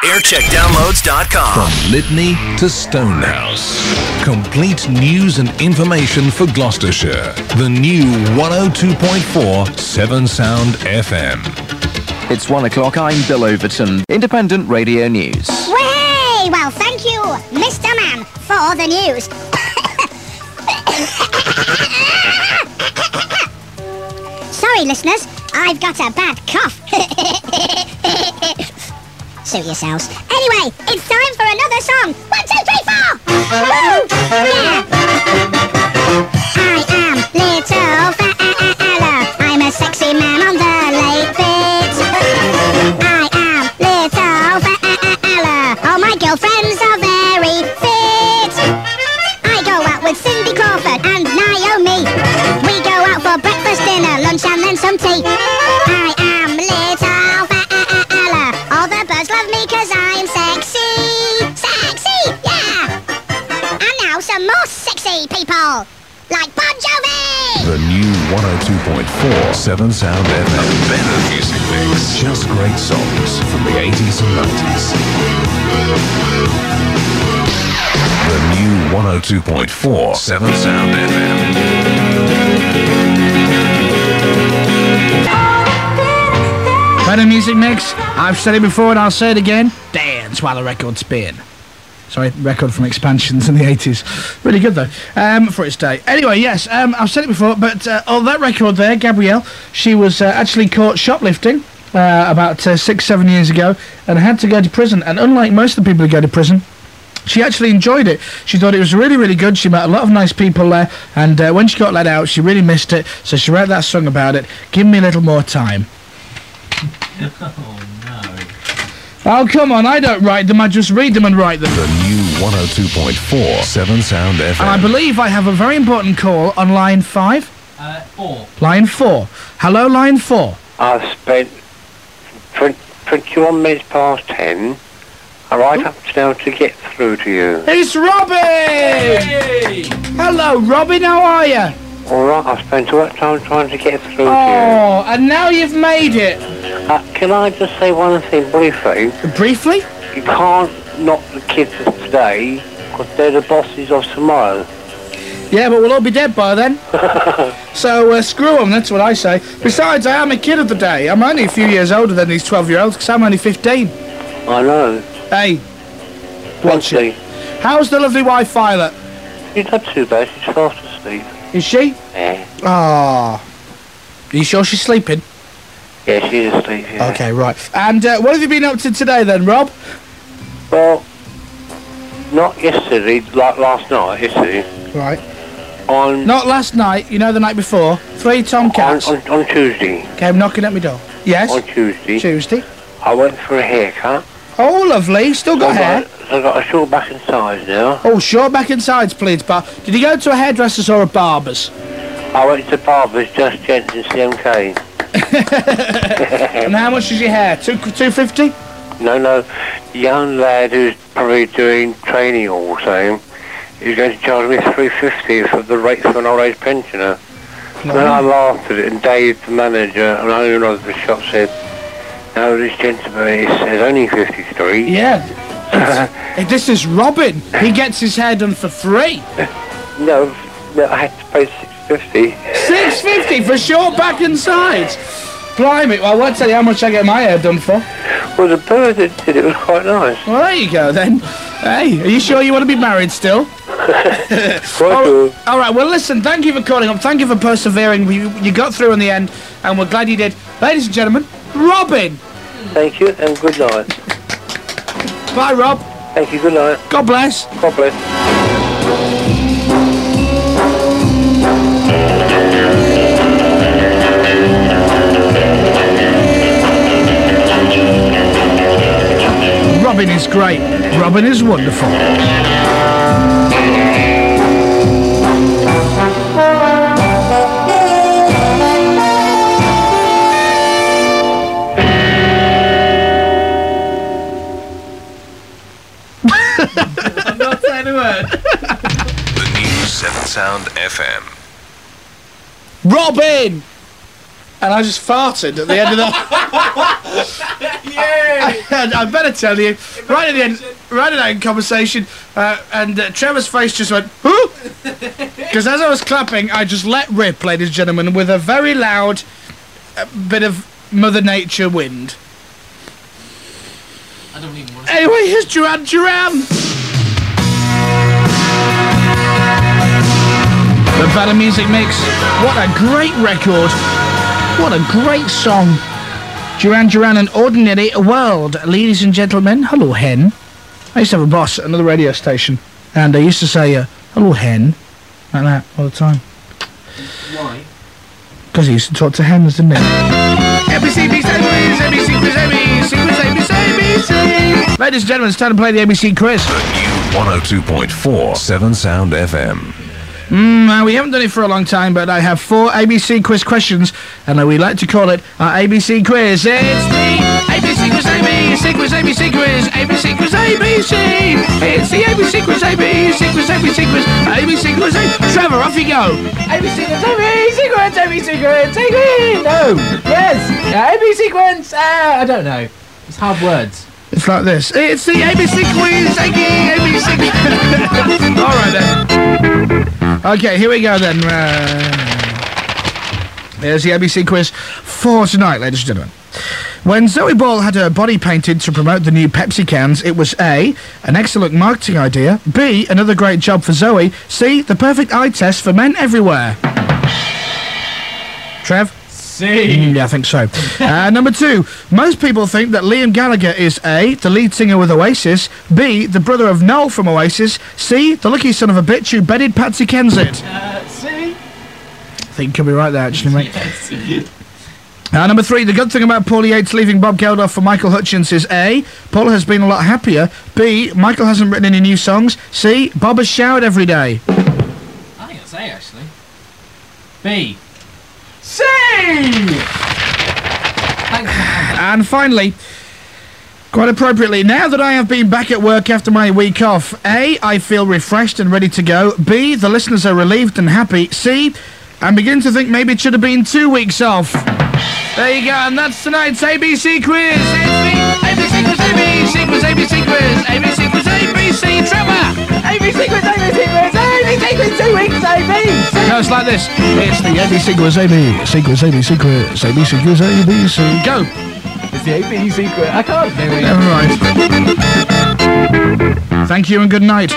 Aircheckdownloads.com. From Litany to Stonehouse. Complete news and information for Gloucestershire. The new 102.4 7 Sound FM. It's 1 o'clock. I'm Bill Overton. Independent Radio News. Way! Well, thank you, Mr. Man, for the news. Sorry, listeners. I've got a bad cough. Sue yourselves. Anyway, it's time for another song. 1, 2, 3, 4! Woo! Yeah! I am Little Fella. I'm a sexy man on the late bit. I am Little Fella. All my girlfriends are very fit. I go out with Cindy Crawford and Naomi. We go out for breakfast, dinner, lunch and then some tea. I am Little Fella. All the birds love me 'cause I'm sexy. Sexy, yeah! And now some more sexy people, like Bon Jovi! The new 102.4 7 Sound FM. A better music mix. Just great songs from the 80s and 90s. The new 102.4 7 Sound FM. Better music mix. I've said it before and I'll say it again. Dance while the record's spin. Sorry, record from Expansions in the 80s. Really good, though, for its day. Anyway, yes, I've said it before, but on that record there, Gabrielle, she was actually caught shoplifting about 6-7 years ago and had to go to prison. And unlike most of the people who go to prison, she actually enjoyed it. She thought it was really, really good. She met a lot of nice people there, and when she got let out, she really missed it, so she wrote that song about it. Give me a little more time. Oh, no. Oh, come on, I don't write them, I just read them and write them. The new 102.4 7 Sound FM. And I believe I have a very important call on line 5. 4. Line 4. Hello, line 4. I've spent 21 minutes past 10. I'm right up to now to get through to you. It's Robin! Hey! Hello, Robin, how are you? All right, I've spent too much time trying to get through to Oh, and now you've made it. you. Can I just say one thing briefly? Briefly? You can't knock the kids of today because they're the bosses of tomorrow. Yeah, but we'll all be dead by then. So, screw them, that's what I say. Besides, I am a kid of the day. I'm only a few years older than these 12-year-olds because I'm only 15. I know. Hey, watch it. Honestly, How's the lovely wife, Violet? she's not too bad. She's fast asleep. Is she? Yeah. Ah. Are you sure she's sleeping? Yeah, she's asleep, yeah. Okay, right. And what have you been up to today then, Rob? Well, not yesterday, like last night, yesterday. Right. On Not last night, you know, the night before. 3 tomcats on Tuesday. came knocking at my door. Yes? On Tuesday, Tuesday. I went for a haircut. Oh, lovely. Still got hair. I've got a short back and sides now. Oh, short back and sides, please, but did you go to a hairdresser's or a barber's? I went to Barber's, Just Gents and CMK. And how much is your hair? 250? No, the young lad who's probably doing training all the same, he's going to charge me $350 for the rate for an old age pensioner. No. Then I laughed at it, and Dave, the manager and owner of the shop, said, "No, this gentleman, it says only 53. Yeah. This is Robin. He gets his hair done for free. No, I had to pay $650. $6.50 for short back and sides. Blimey, well, I won't tell you how much I get my hair done for. Well, the bird that did it was quite nice. Well, there you go, then. Hey, are you sure you want to be married still? All right, well, listen, thank you for calling up. Thank you for persevering. You got through in the end, and we're glad you did. Ladies and gentlemen, Robin. Thank you, and good night. Bye, Rob. Thank you, good night. God bless. God bless. Robin is great. Robin is wonderful. I'm not saying a word. The new 7 Sound FM. Robin! and I just farted at the end of the... I better tell you, right at the end, right at that conversation, and Trevor's face just went, "Who?" Because as I was clapping, I just let rip, ladies and gentlemen, with a very loud bit of Mother Nature wind. I don't even want to... Anyway, here's Duran Duran. The Better Music Mix. What a great record. What a great song. Duran Duran, An Ordinary World. Ladies and gentlemen, hello, hen. I used to have a boss at another radio station, and I used to say, hello, hen, like that all the time. Why? Because he used to talk to hens, didn't he? ABC, ABC. Ladies and gentlemen, it's time to play the ABC quiz. The new 102.4 7 Sound FM. We haven't done it for a long time, but I have 4 ABC quiz questions, and we like to call it our ABC quiz. It's the ABC quiz, ABC quiz, ABC quiz, ABC quiz, ABC. It's the ABC quiz, ABC quiz, ABC quiz, ABC quiz. Trevor, off you go. ABC quiz, ABC quiz, ABC quiz, no, yes, ABC quiz, I don't know, it's hard words. It's like this. It's the ABC quiz, ABC quiz. All right then. Okay, here we go then. There's the ABC quiz for tonight, ladies and gentlemen. When Zoe Ball had her body painted to promote the new Pepsi cans, it was A, an excellent marketing idea, B, another great job for Zoe, C, the perfect eye test for men everywhere. Trev? C. Yeah, I think so. Number 2. Most people think that Liam Gallagher is A, the lead singer with Oasis, B, the brother of Noel from Oasis, C, the lucky son of a bitch who bedded Patsy Kensit. C. I think you could be right there, actually, mate. Yes. Number 3. The good thing about Paul Yates leaving Bob Geldof for Michael Hutchins is A, Paul has been a lot happier, B, Michael hasn't written any new songs, C, Bob has showered every day. I think it's A, actually. B. C! And finally, quite appropriately, now that I have been back at work after my week off, A, I feel refreshed and ready to go, B, the listeners are relieved and happy, C, I'm beginning to think maybe it should have been 2 weeks off. There you go, and that's tonight's ABC quiz. It's the ABC quiz, ABC quiz, ABC quiz, ABC quiz, ABC, Trevor! ABC quiz, ABC quiz, ABC quiz, 2 weeks, ABC! No, it's like this. It's the ABC quiz, ABC quiz, ABC quiz, ABC quiz, ABC. Go! It's the ABC quiz. I can't do it. Never mind. Thank you and good night.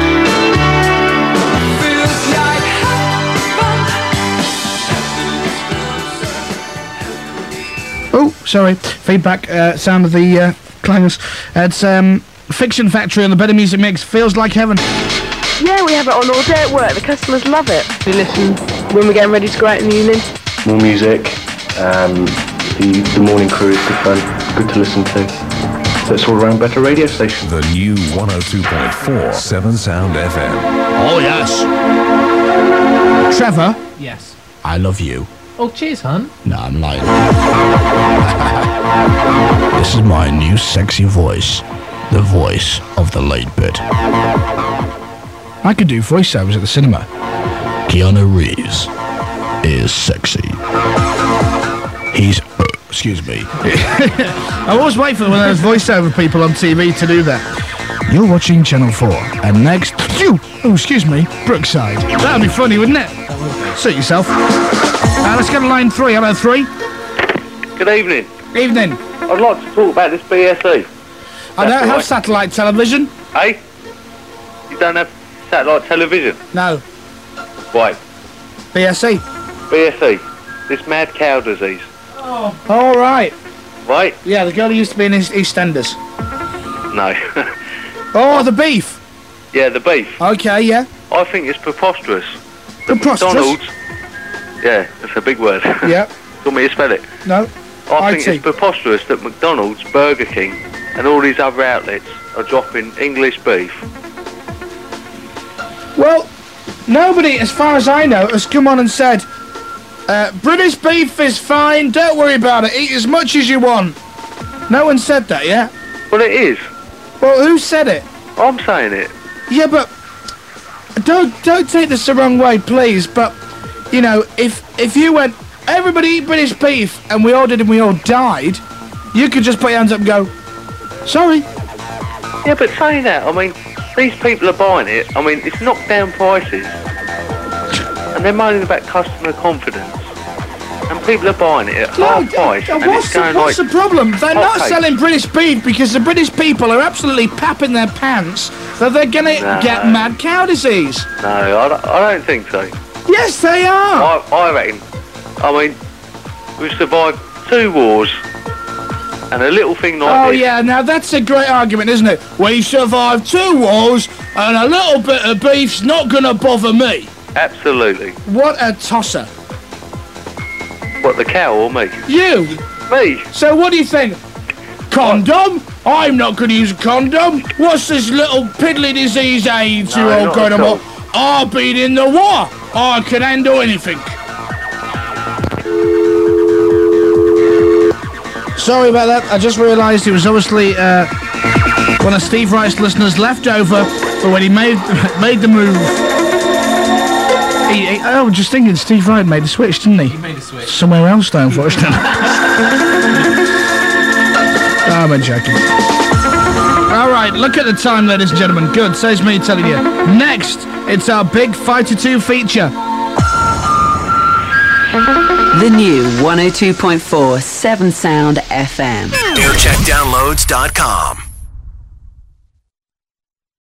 Oh, sorry. Feedback, sound of the clangers. It's Fiction Factory on the Better Music Mix. Feels like heaven. Yeah, we have it on all day at work. The customers love it. We listen when we're getting ready to go out in the evening. More music. The morning crew is good fun. Good to listen to. So it's all around better radio station. The new 102.4 7 Sound FM. Oh, yes. Trevor, Yes. I love you. Oh, cheers, hun. No, I'm lying. This is my new sexy voice. The voice of the late bit. I could do voiceovers at the cinema. Keanu Reeves is sexy. He's... excuse me. I always wait for one of those voiceover people on TV to do that. You're watching Channel 4. And next... oh, excuse me. Brookside. That'd be funny, wouldn't it? Suit yourself. Let's go to line 3. Hello, 3. Good evening. Evening. I'd like to talk about this BSE. I don't have satellite television. Eh? You don't have satellite television? No. Why? BSE. BSE. This mad cow disease. All right. Right? Yeah, the girl who used to be in EastEnders. No. Oh, the beef. Yeah, the beef. Okay, yeah. I think it's preposterous. Preposterous? McDonald's. Yeah, that's a big word. Yeah. Want me to spell it? No. I think it's preposterous that McDonald's, Burger King, and all these other outlets are dropping English beef. Well, nobody, as far as I know, has come on and said, British beef is fine, don't worry about it, eat as much as you want. No one said that yet. Well, it is. Well, who said it? I'm saying it. Yeah, but don't take this the wrong way, please, but, you know, if you went, everybody eat British beef, and we all did and we all died, you could just put your hands up and go, sorry. Yeah, but saying that, I mean, these people are buying it. I mean, it's knocked down prices. And they're moaning about customer confidence. And people are buying it at half price. And What's the problem? They're not selling British beef because the British people are absolutely papping their pants that they're going to get mad cow disease. No, I don't think so. Yes, they are. I reckon. I mean, we've survived 2 wars. And a little thing like this... Oh, yeah, now that's a great argument, isn't it? We survived 2 wars, and a little bit of beef's not going to bother me. Absolutely. What a tosser. What, the cow or me? You. Me. So what do you think? Condom? I'm not going to use a condom. What's this little piddly disease AIDS you're all going about? I've been in the war. I can handle anything. Sorry about that. I just realised it was obviously one of Steve Wright's listeners left over for when he made the move. I was just thinking Steve Wright made the switch, didn't he? He made a switch. Somewhere else, though, unfortunately. I'm joking. All right, look at the time, ladies and gentlemen. Good, saves me telling you. Next, it's our big Fighter 2 feature. The new 102.4 7 Sound FM. Aircheckdownloads.com.